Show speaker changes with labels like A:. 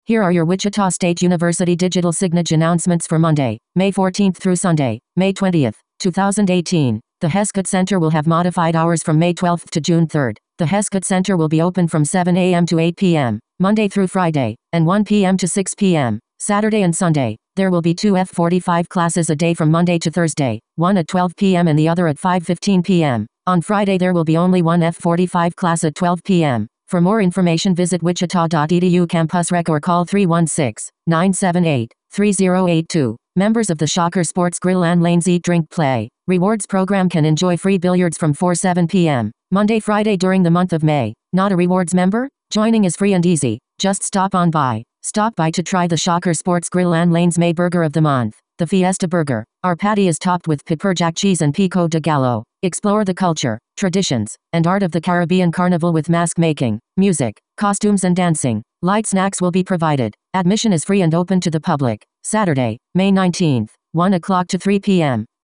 A: Here are your Wichita State University digital signage announcements for Monday, May 14th through Sunday, May 20th, 2018. The Heskett Center will have modified hours from May 12th to June 3rd. The Heskett Center will be open from 7 a.m. to 8 p.m., Monday through Friday, and 1 p.m. to 6 p.m., Saturday and Sunday. There will be 2 F45 classes a day from Monday to Thursday, one at 12 p.m. and the other at 5:15 p.m. On Friday there will be only one F45 class at 12 p.m. For more information visit wichita.edu campus rec or call 316-978-3082. Members of the Shocker Sports Grill and Lanes Eat Drink Play Rewards program can enjoy free billiards from 4-7 p.m. Monday Friday during the month of May. Not a rewards member? Joining is free and easy. Just stop by to try the Shocker Sports Grill and Lanes May Burger of the Month, the Fiesta Burger. Our patty is topped with pepper jack cheese and pico de gallo. Explore the culture, traditions, and art of the Caribbean Carnival with mask making, music, costumes and dancing. Light snacks will be provided. Admission is free and open to the public. Saturday, May 19th, 1 o'clock to 3 p.m.